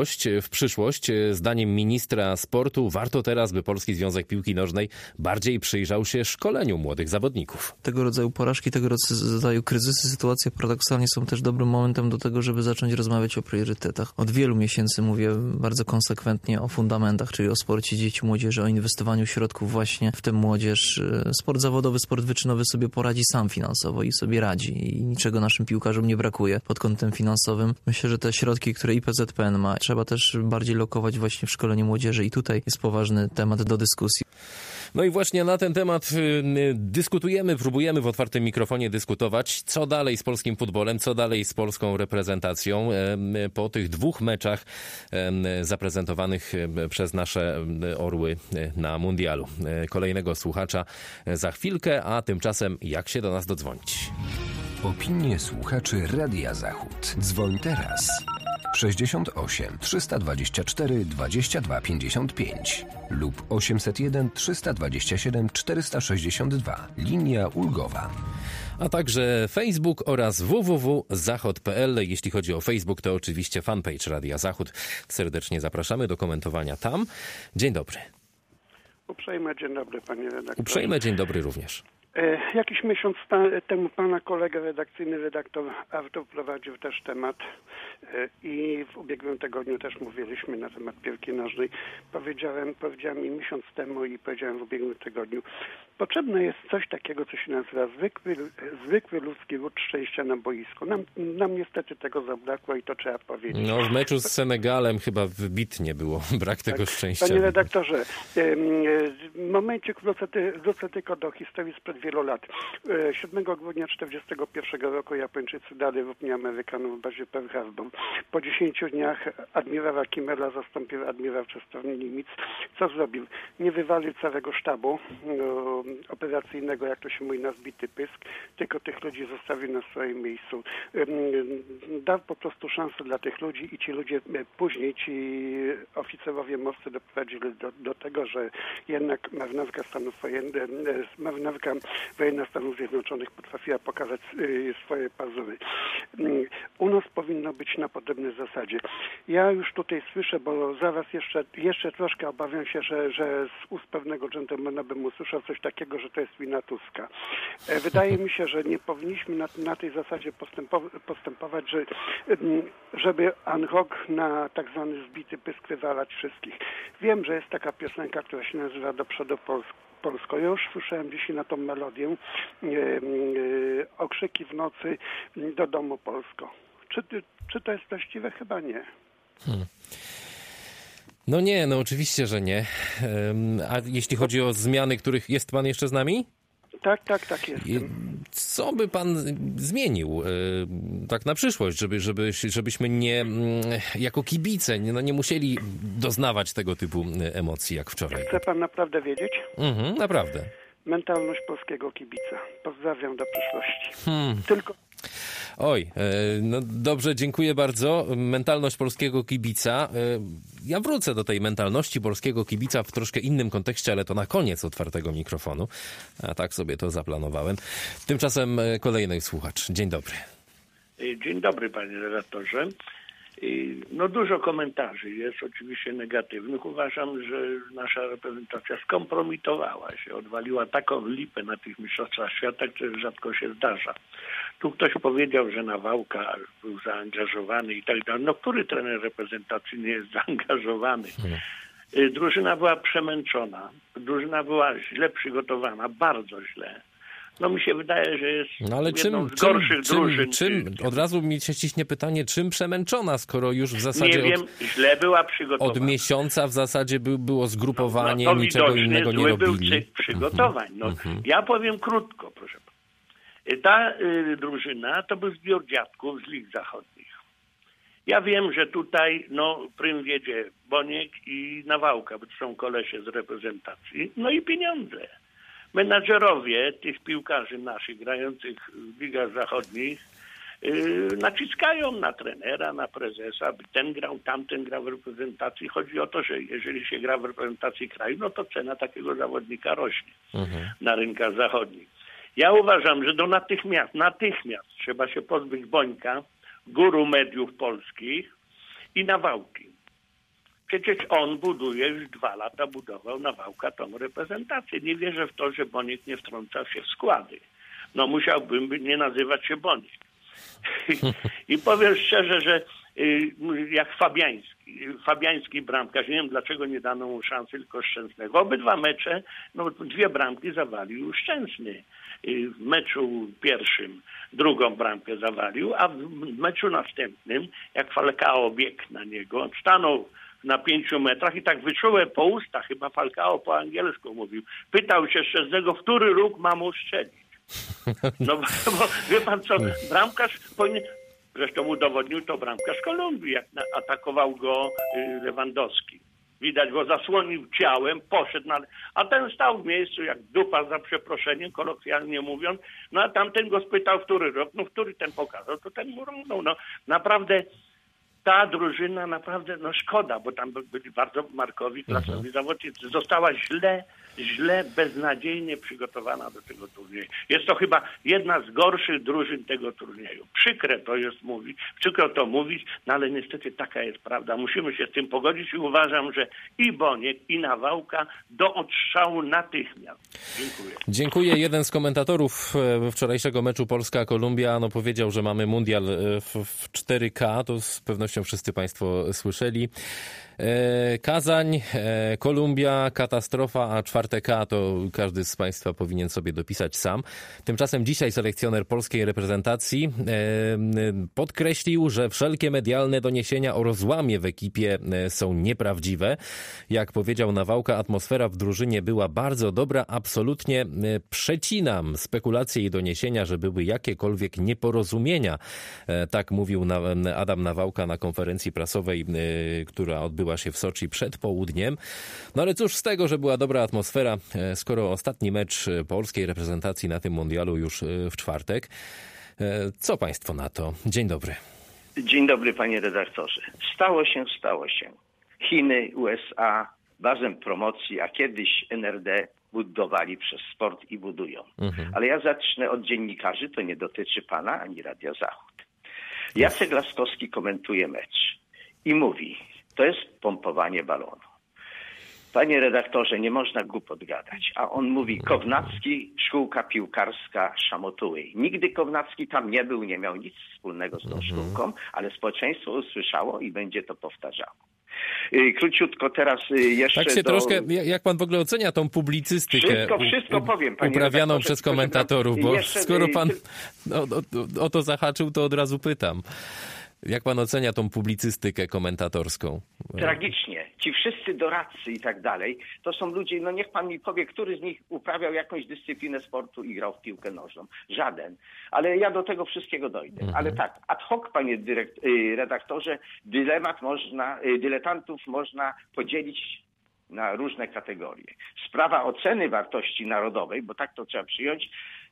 w przyszłość. Zdaniem ministra sportu warto teraz, by Polski Związek Piłki Nożnej bardziej przyjrzał się szkoleniu młodych zawodników. Tego rodzaju porażki, tego rodzaju kryzysy, sytuacje paradoksalnie są też dobrym momentem do tego, żeby zacząć rozmawiać o priorytetach. Od wielu miesięcy mówię bardzo konsekwentnie o fundamentach, czyli o sporcie dzieci, młodzieży, o inwestowaniu środków właśnie w tę młodzież. Sport zawodowy, sport wyczynowy sobie poradzi sam finansowo i sobie radzi i niczego naszym piłkarzom nie brakuje pod kątem finansowym. Myślę, że te środki, które IPZPN ma, trzeba też bardziej lokować właśnie w szkoleniu młodzieży i tutaj jest poważny temat do dyskusji. I właśnie na ten temat dyskutujemy, próbujemy w otwartym mikrofonie dyskutować, co dalej z polskim futbolem, co dalej z polską reprezentacją po tych 2 meczach zaprezentowanych przez nasze orły na mundialu. Kolejnego słuchacza za chwilkę, a tymczasem jak się do nas dodzwonić? Opinie słuchaczy Radia Zachód. Dzwoń teraz. 68 324 22 55 lub 801 327 462. Linia ulgowa. A także Facebook oraz www.zachod.pl. Jeśli chodzi o Facebook, to oczywiście fanpage Radia Zachód. Serdecznie zapraszamy do komentowania tam. Dzień dobry. Uprzejmy dzień dobry, panie redaktorze. Uprzejmy dzień dobry również. Jakiś miesiąc temu pana kolega redakcyjny, redaktor Artur prowadził też temat i w ubiegłym tygodniu też mówiliśmy na temat piłki nożnej. Powiedziałem i miesiąc temu i powiedziałem w ubiegłym tygodniu, potrzebne jest coś takiego, co się nazywa zwykły ludzki ród szczęścia na boisku. Nam niestety tego zabrakło i to trzeba powiedzieć. No w meczu z Senegalem chyba wybitnie było brak tego szczęścia. Panie redaktorze, momencik wrócę tylko do historii sprzed wielu lat. 7 grudnia 1941 roku Japończycy dali Równie Amerykanom w bazie Pearl Harbor. Po 10 dniach admirała Kimmela zastąpił admirał Czesław Niemiec. Co zrobił? Nie wywalił całego sztabu operacyjnego, jak to się mówi, na zbity pysk, tylko tych ludzi zostawił na swoim miejscu. Dał po prostu szansę dla tych ludzi i ci ludzie później, ci oficerowie morscy doprowadzili do tego, że jednak marynarka wojenna Stanów Zjednoczonych potrafiła pokazać swoje pazury. U nas powinno być na podobnej zasadzie. Ja już tutaj słyszę, bo zaraz jeszcze troszkę obawiam się, że z ust pewnego dżentelmena bym usłyszał coś takiego, że to jest wina Tuska. Wydaje mi się, że nie powinniśmy na tej zasadzie postępować, żeby an hoc na tak zwany zbity pysk wywalać wszystkich. Wiem, że jest taka piosenka, która się nazywa Do przodu Polsko. Ja już słyszałem dzisiaj na tą melodię okrzyki w nocy do domu Polsko. Czy to jest właściwe? Chyba nie. No nie, no oczywiście, że nie. A jeśli chodzi o zmiany, których jest pan jeszcze z nami? Tak jestem. Co by pan zmienił tak na przyszłość, żebyśmy nie, jako kibice, nie musieli doznawać tego typu emocji jak wczoraj? Chce pan naprawdę wiedzieć? Naprawdę. Mentalność polskiego kibica. Pozdrawiam do przyszłości. Tylko... Oj, no dobrze, dziękuję bardzo. Mentalność polskiego kibica. Ja wrócę do tej mentalności polskiego kibica w troszkę innym kontekście, ale to na koniec otwartego mikrofonu. A tak sobie to zaplanowałem. Tymczasem kolejny słuchacz. Dzień dobry. Dzień dobry, panie redaktorze. No dużo komentarzy jest oczywiście negatywnych. Uważam, że nasza reprezentacja skompromitowała się, odwaliła taką lipę na tych mistrzostwach świata, które rzadko się zdarza. Tu ktoś powiedział, że Nawałka był zaangażowany i tak dalej. No który trener reprezentacji nie jest zaangażowany? Drużyna była przemęczona, drużyna była źle przygotowana, bardzo źle. No mi się wydaje, że jest jedną z gorszych drużyn. Od razu mi się ściśnie pytanie, czym przemęczona, skoro już w zasadzie nie wiem, źle była przygotowana. Od miesiąca w zasadzie było zgrupowanie, niczego innego nie robili. Był cykl przygotowań. Ja powiem krótko, proszę pana. Ta drużyna to był zbiór dziadków z lig zachodnich. Ja wiem, że tutaj prym wiedzie Boniek i Nawałka, bo to są kolesie z reprezentacji, no i pieniądze. Menadżerowie tych piłkarzy naszych grających w ligach zachodnich naciskają na trenera, na prezesa, by ten grał, tamten grał w reprezentacji. Chodzi o to, że jeżeli się gra w reprezentacji kraju, no to cena takiego zawodnika rośnie na rynkach zachodnich. Ja uważam, że natychmiast trzeba się pozbyć Bońka, guru mediów polskich i Nawałki. Przecież on buduje, już 2 lata budował Nawałka tą reprezentację. Nie wierzę w to, że Boniek nie wtrącał się w składy. No musiałbym nie nazywać się Boniek. I powiem szczerze, że jak Fabiański bramkarz, nie wiem dlaczego nie dano mu szansy, tylko Szczęsnego. Obydwa mecze, 2 bramki zawalił Szczęsny. W meczu pierwszym 2 bramkę zawalił, a w meczu następnym, jak Falcao biegł na niego, stanął na 5 metrach i tak wyczułem po ustach, chyba Falcao po angielsku mówił, pytał się Szczęsnego, w który róg ma mu strzelić. No bo wie pan co, bramkarz powinien, zresztą udowodnił to bramkarz Kolumbii, jak atakował go Lewandowski. Widać, go zasłonił ciałem, poszedł, a ten stał w miejscu jak dupa, za przeproszeniem, kolokwialnie mówiąc, a tamten go spytał, w który rok, który ten pokazał, to ten mu równął. Naprawdę ta drużyna naprawdę, no szkoda, bo tam byli bardzo markowi, klasowi zawodnicy. Została źle, beznadziejnie przygotowana do tego turnieju. Jest to chyba jedna z gorszych drużyn tego turnieju. Przykre to mówić, no ale niestety taka jest prawda. Musimy się z tym pogodzić i uważam, że i Boniek, i Nawałka do odstrzału natychmiast. Dziękuję. Dziękuję. Jeden z komentatorów wczorajszego meczu Polska-Kolumbia powiedział, że mamy mundial w 4K. To z pewnością wszyscy Państwo słyszeli. Kazań, Kolumbia, katastrofa, a 4K to każdy z Państwa powinien sobie dopisać sam. Tymczasem dzisiaj selekcjoner polskiej reprezentacji podkreślił, że wszelkie medialne doniesienia o rozłamie w ekipie są nieprawdziwe. Jak powiedział Nawałka, atmosfera w drużynie była bardzo dobra. Absolutnie przecinam spekulacje i doniesienia, że były jakiekolwiek nieporozumienia. Tak mówił Adam Nawałka na konferencji prasowej, która odbyła się w Soczi przed południem. No ale cóż z tego, że była dobra atmosfera, skoro ostatni mecz polskiej reprezentacji na tym mundialu już w czwartek. Co Państwo na to? Dzień dobry. Dzień dobry, panie redaktorze. Stało się. Chiny, USA, bazę promocji, a kiedyś NRD budowali przez sport i budują. Ale ja zacznę od dziennikarzy, to nie dotyczy pana ani Radia Zachód. Jacek Laskowski komentuje mecz i mówi, to jest pompowanie balonu. Panie redaktorze, nie można głupot gadać. A on mówi, Kownacki, szkółka piłkarska Szamotuły. Nigdy Kownacki tam nie był, nie miał nic wspólnego z tą szkółką, ale społeczeństwo usłyszało i będzie to powtarzało. Króciutko teraz jeszcze tak się troszkę, jak pan w ogóle ocenia tą publicystykę wszystko powiem, panie uprawianą przez komentatorów, bo jeszcze, skoro pan o to zahaczył, to od razu pytam. Jak pan ocenia tą publicystykę komentatorską? Tragicznie. Ci wszyscy doradcy i tak dalej, to są ludzie, no niech pan mi powie, który z nich uprawiał jakąś dyscyplinę sportu i grał w piłkę nożną. Żaden. Ale ja do tego wszystkiego dojdę. Ale tak, ad hoc, panie redaktorze, dyletantów można podzielić na różne kategorie. Sprawa oceny wartości narodowej, bo tak to trzeba przyjąć,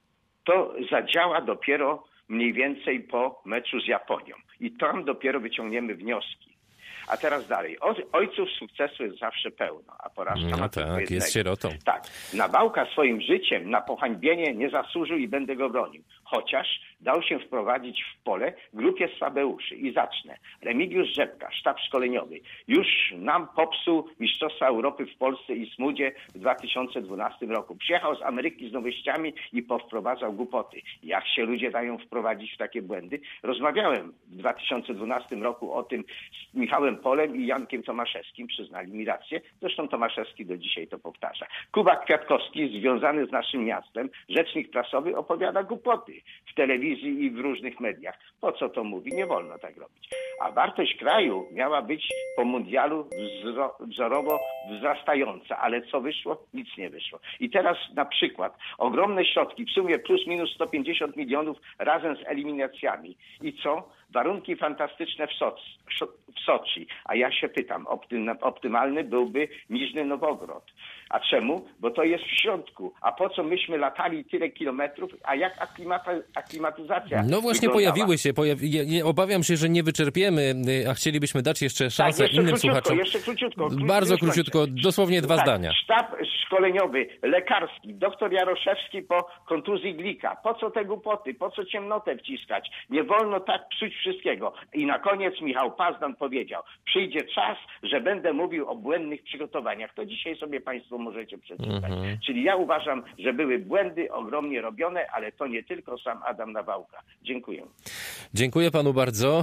to zadziała dopiero mniej więcej po meczu z Japonią. I tam dopiero wyciągniemy wnioski. A teraz dalej. Ojców sukcesu jest zawsze pełno, a porażka ma tylko jednego. Jest sierotą. Tak. Nawałka swoim życiem na pohańbienie nie zasłużył i będę go bronił. Chociaż dał się wprowadzić w pole grupie słabeuszy. I zacznę. Remigiusz Rzepka, sztab szkoleniowy, już nam popsuł Mistrzostwa Europy w Polsce i Smudzie w 2012 roku. Przyjechał z Ameryki z nowościami i powprowadzał głupoty. Jak się ludzie dają wprowadzić w takie błędy? Rozmawiałem w 2012 roku o tym z Michałem Polem i Jankiem Tomaszewskim. Przyznali mi rację. Zresztą Tomaszewski do dzisiaj to powtarza. Kuba Kwiatkowski, związany z naszym miastem, rzecznik prasowy, opowiada głupoty w telewizji i w różnych mediach. Po co to mówi? Nie wolno tak robić. A wartość kraju miała być po mundialu wzorowo wzrastająca, ale co wyszło? Nic nie wyszło. I teraz na przykład ogromne środki, w sumie plus minus 150 milionów razem z eliminacjami. I co? Warunki fantastyczne w Soczi. A ja się pytam, optymalny byłby Niżny Nowogród. A czemu? Bo to jest w środku. A po co myśmy latali tyle kilometrów? A jak aklimatyzacja? No właśnie pojawiły się. Obawiam się, że nie wyczerpiemy, a chcielibyśmy dać jeszcze szansę innym słuchaczom. Jeszcze króciutko. Bardzo króciutko, dosłownie dwa zdania. Sztab szkoleniowy, lekarski, doktor Jaroszewski po kontuzji Glika. Po co te głupoty? Po co ciemnotę wciskać? Nie wolno tak psuć wszystkiego. I na koniec Michał Pazdan powiedział, przyjdzie czas, że będę mówił o błędnych przygotowaniach. To dzisiaj sobie państwo możecie przeczytać. Czyli ja uważam, że były błędy ogromnie robione, ale to nie tylko sam Adam Nawałka. Dziękuję. Dziękuję panu bardzo.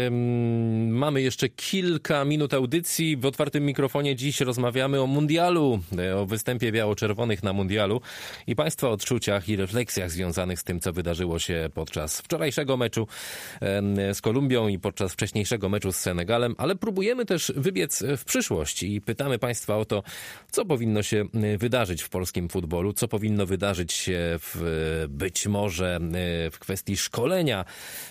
Mamy jeszcze kilka minut audycji. W otwartym mikrofonie dziś rozmawiamy o mundialu, o występie biało-czerwonych na mundialu i państwa odczuciach i refleksjach związanych z tym, co wydarzyło się podczas wczorajszego meczu z Kolumbią i podczas wcześniejszego meczu z Senegalem, ale próbujemy też wybiec w przyszłość i pytamy państwa o to, co powinno się wydarzyć w polskim futbolu, co powinno wydarzyć się być może w kwestii szkolenia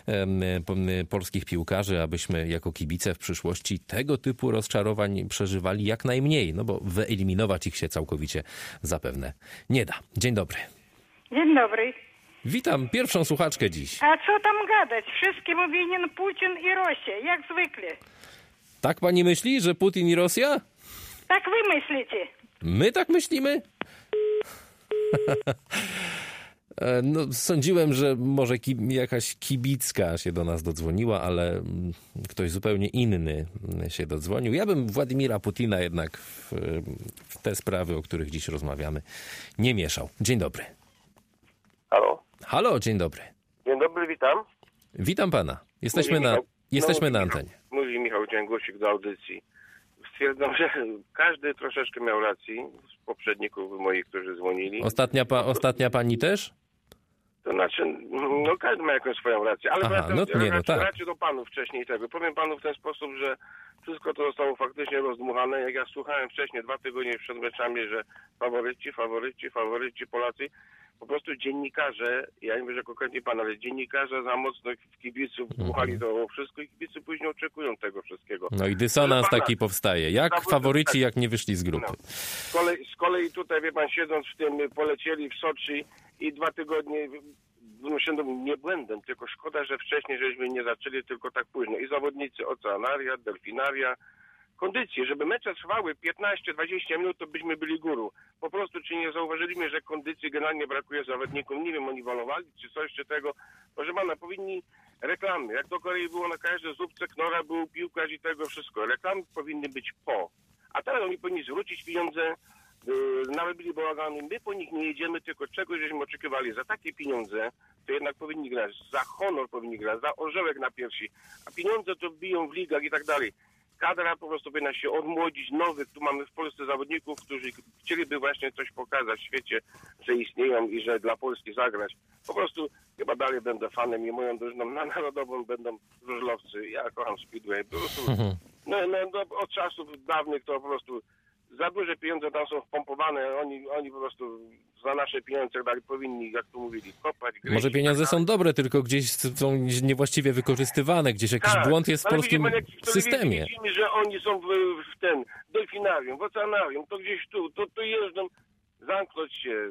polskich piłkarzy, abyśmy jako kibice w przyszłości tego typu rozczarowań przeżywali jak najmniej, no bo wyeliminować ich się całkowicie zapewne nie da. Dzień dobry. Dzień dobry. Witam pierwszą słuchaczkę dziś. A co tam gadać? Wszystkim winien Putin i Rosja, jak zwykle. Tak pani myśli, że Putin i Rosja? Tak wy myślicie. My tak myślimy? No, sądziłem, że może jakaś kibicka się do nas dodzwoniła, ale ktoś zupełnie inny się dodzwonił. Ja bym Władimira Putina jednak w te sprawy, o których dziś rozmawiamy, nie mieszał. Dzień dobry. Halo? Halo, dzień dobry. Dzień dobry, witam. Witam pana. Jesteśmy na antenie. Mówi Michał Dzięgłosik do audycji. Stwierdzam, że każdy troszeczkę miał racji z poprzedników moich, którzy dzwonili. Ostatnia pani też? To znaczy, no każdy ma jakąś swoją rację, ale raczej do panów wcześniej tego. Powiem panu w ten sposób, że wszystko to zostało faktycznie rozdmuchane. Jak ja słuchałem wcześniej, 2 tygodnie przed meczami, że faworyci Polacy, po prostu dziennikarze, ja nie mówię, że konkretnie pan, ale dziennikarze za mocno w kibiców dmuchali to wszystko i kibicy później oczekują tego wszystkiego. No i dysonans taki powstaje. Jak faworyci, jak nie wyszli z grupy? No. Z kolei tutaj, wie pan, siedząc w tym, polecieli w Soczi i 2 tygodnie nie błędem, tylko szkoda, że wcześniej żeśmy nie zaczęli, tylko tak późno. I zawodnicy Oceanaria, Delfinaria, kondycje, żeby mecze trwały 15-20 minut, to byśmy byli górą. Po prostu czy nie zauważyliśmy, że kondycji generalnie brakuje zawodnikom, nie wiem, oni walowali, czy coś, czy tego. Proszę pana, powinni reklamy, jak do kolei było na każdej zupce Knora, był piłkarz i tego wszystko. Reklamy powinny być po. A teraz oni powinni zwrócić pieniądze, nawet byli bałagany, my po nich nie jedziemy, tylko czegoś żeśmy oczekiwali. Za takie pieniądze to jednak powinni grać, za honor powinni grać, za orzełek na piersi. A pieniądze to biją w ligach i tak dalej. Kadra po prostu powinna się odmłodzić, nowych. Tu mamy w Polsce zawodników, którzy chcieliby właśnie coś pokazać w świecie, że istnieją i że dla Polski zagrać. Po prostu chyba dalej będę fanem i moją drużyną na narodową będą żużlowcy. Ja kocham Speedway. Po prostu, od czasów dawnych to po prostu za duże pieniądze tam są wpompowane. Oni po prostu za nasze pieniądze powinni, jak tu mówili, kopać. Gryźć. Może pieniądze są dobre, tylko gdzieś są niewłaściwie wykorzystywane. Gdzieś jakiś błąd jest w polskim systemie. Widzimy, że oni są w ten delfinarium, w oceanarium, to gdzieś tu jeżdżą. Zamknąć się,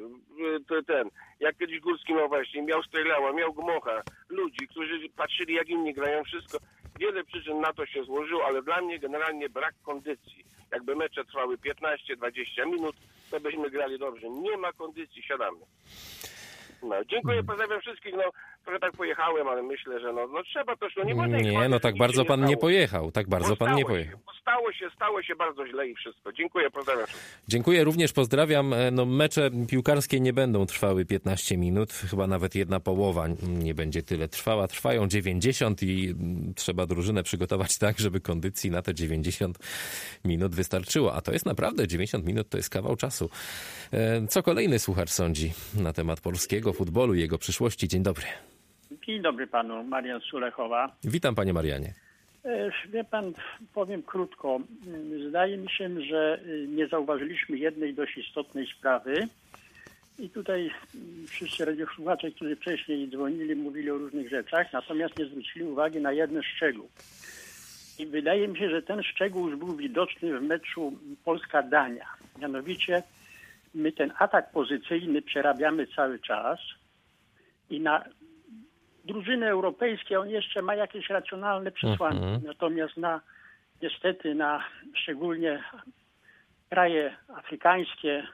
jak kiedyś Górski miał właśnie, miał Strejlała, miał Gmocha, ludzi, którzy patrzyli, jak inni grają, wszystko. Wiele przyczyn na to się złożyło, ale dla mnie generalnie brak kondycji. Jakby mecze trwały 15-20 minut, to byśmy grali dobrze. Nie ma kondycji, siadamy. No, dziękuję, pozdrawiam wszystkich. No, trochę tak pojechałem, ale myślę, że trzeba też, nie można... Nie, tak bardzo pan nie pojechał. Tak bardzo pan nie pojechał. Stało się bardzo źle i wszystko. Dziękuję, pozdrawiam. Dziękuję, również pozdrawiam. Mecze piłkarskie nie będą trwały 15 minut, chyba nawet jedna połowa nie będzie tyle trwała. Trwają 90 i trzeba drużynę przygotować tak, żeby kondycji na te 90 minut wystarczyło. A to jest naprawdę 90 minut, to jest kawał czasu. Co kolejny słuchacz sądzi na temat polskiego futbolu i jego przyszłości? Dzień dobry. Dzień dobry panu, Marian Sulechowa. Witam panie Marianie. Wie pan, powiem krótko. Zdaje mi się, że nie zauważyliśmy jednej dość istotnej sprawy. I tutaj wszyscy radiosłuchacze, którzy wcześniej dzwonili, mówili o różnych rzeczach, natomiast nie zwrócili uwagi na jeden szczegół. I wydaje mi się, że ten szczegół już był widoczny w meczu Polska-Dania. Mianowicie my ten atak pozycyjny przerabiamy cały czas i na drużyny europejskie on jeszcze ma jakieś racjonalne przesłanki. Natomiast niestety szczególnie kraje afrykańskie,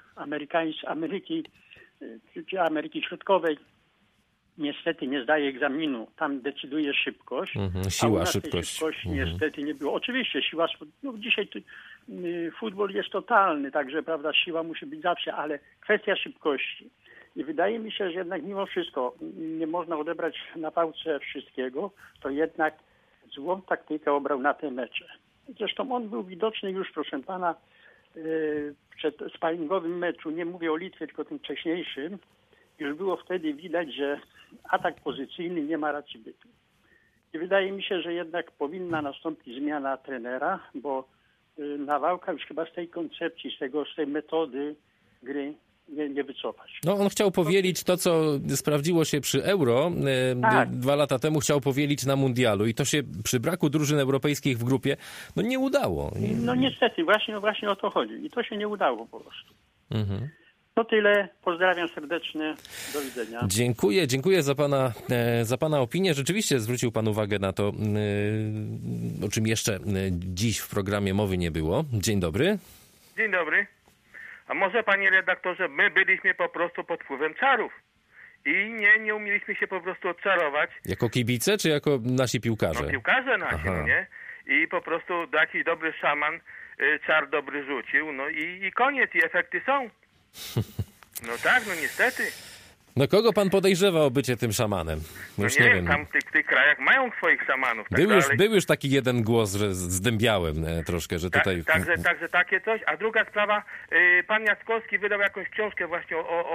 Ameryki Środkowej niestety nie zdaje egzaminu. Tam decyduje szybkość. Siła, szybkość. Szybkości niestety nie było. Oczywiście siła, dzisiaj futbol jest totalny, także prawda, siła musi być zawsze, ale kwestia szybkości. I wydaje mi się, że jednak mimo wszystko nie można odebrać na pałce wszystkiego, to jednak złą taktykę obrał na te mecze. Zresztą on był widoczny już, proszę pana, przed sparingowym meczu, nie mówię o Litwie, tylko tym wcześniejszym, już było wtedy widać, że atak pozycyjny nie ma racji bytu. I wydaje mi się, że jednak powinna nastąpić zmiana trenera, bo Nawałka już chyba z tej koncepcji, z tej metody gry nie wycofać. No on chciał powielić to, co sprawdziło się przy Euro 2 lata temu, chciał powielić na mundialu i to się przy braku drużyn europejskich w grupie nie udało. No niestety, właśnie o to chodzi i to się nie udało po prostu. To tyle. Pozdrawiam serdecznie. Do widzenia. Dziękuję za pana opinię. Rzeczywiście zwrócił pan uwagę na to, o czym jeszcze dziś w programie mowy nie było. Dzień dobry. Dzień dobry. A może, panie redaktorze, my byliśmy po prostu pod wpływem czarów i nie umieliśmy się po prostu odczarować. Jako kibice, czy jako nasi piłkarze? No piłkarze nasi, no nie? I po prostu jakiś dobry szaman czar dobry rzucił, no i koniec, i efekty są. No tak, no niestety. No kogo pan podejrzewa o bycie tym szamanem? Już nie wiem, tam w tych krajach mają swoich szamanów. Tak był już taki jeden głos, że zdębiałem troszkę, że tutaj... Także takie coś. A druga sprawa, pan Jackowski wydał jakąś książkę właśnie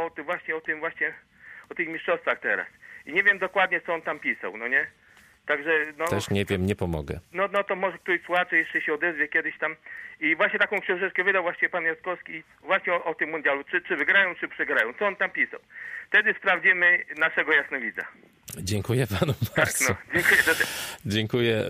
o tych mistrzostwach teraz. I nie wiem dokładnie, co on tam pisał, no nie? Także, no, też nie wiem, nie pomogę. No to może któryś słuchaczy jeszcze się odezwie kiedyś tam. I właśnie taką książeczkę wydał właśnie pan Jackowski właśnie o tym mundialu. Czy wygrają, czy przegrają. Co on tam pisał. Wtedy sprawdzimy naszego jasnowidza. Dziękuję panu bardzo. Tak, no, dziękuję. Dziękuję.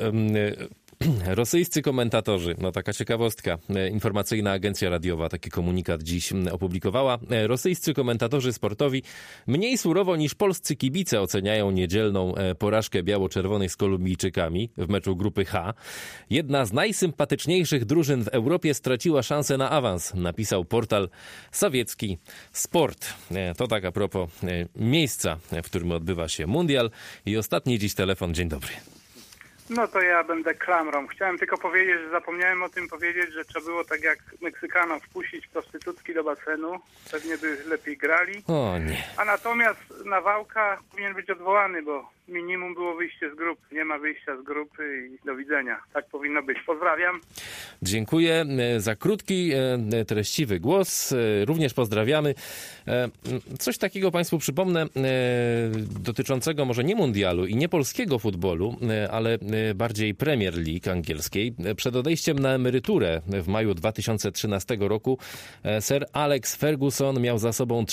Rosyjscy komentatorzy, no taka ciekawostka, informacyjna agencja radiowa taki komunikat dziś opublikowała. Rosyjscy komentatorzy sportowi mniej surowo niż polscy kibice oceniają niedzielną porażkę biało-czerwonych z Kolumbijczykami w meczu grupy H. Jedna z najsympatyczniejszych drużyn w Europie straciła szansę na awans, napisał portal sowiecki Sport. To tak a propos miejsca, w którym odbywa się mundial. I ostatni dziś telefon. Dzień dobry. No to ja będę klamrą. Chciałem tylko powiedzieć, że zapomniałem o tym powiedzieć, że trzeba było tak jak Meksykanom wpuścić prostytutki do basenu. Pewnie by lepiej grali. O nie. A natomiast Nawałka powinien być odwołany, bo minimum było wyjście z grupy. Nie ma wyjścia z grupy i do widzenia. Tak powinno być. Pozdrawiam. Dziękuję za krótki, treściwy głos. Również pozdrawiamy. Coś takiego państwu przypomnę dotyczącego może nie mundialu i nie polskiego futbolu, ale bardziej Premier League angielskiej. Przed odejściem na emeryturę w maju 2013 roku Sir Alex Ferguson miał za sobą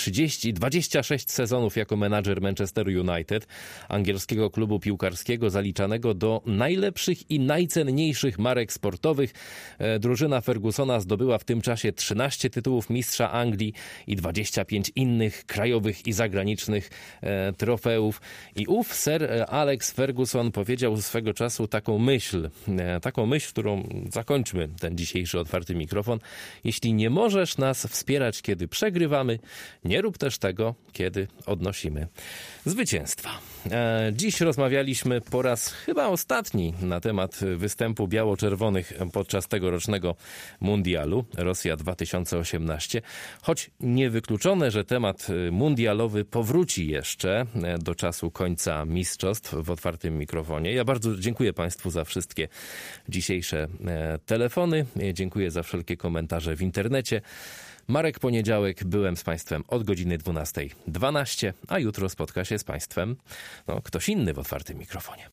26 sezonów jako menadżer Manchester United, angielskiego klubu piłkarskiego zaliczanego do najlepszych i najcenniejszych marek sportowych. Drużyna Fergusona zdobyła w tym czasie 13 tytułów mistrza Anglii i 25 innych krajowych i zagranicznych trofeów. I ów Sir Alex Ferguson powiedział swego czasu taką myśl, którą zakończmy ten dzisiejszy otwarty mikrofon. Jeśli nie możesz nas wspierać, kiedy przegrywamy, nie rób też tego, kiedy odnosimy zwycięstwa. Dziś rozmawialiśmy po raz chyba ostatni na temat występu biało-czerwonych podczas tegorocznego mundialu Rosja 2018. Choć niewykluczone, że temat mundialowy powróci jeszcze do czasu końca mistrzostw w otwartym mikrofonie. Ja bardzo dziękuję państwu za wszystkie dzisiejsze telefony. Dziękuję za wszelkie komentarze w internecie. Marek Poniedziałek, byłem z państwem od godziny 12:12, a jutro spotka się z państwem ktoś inny w otwartym mikrofonie.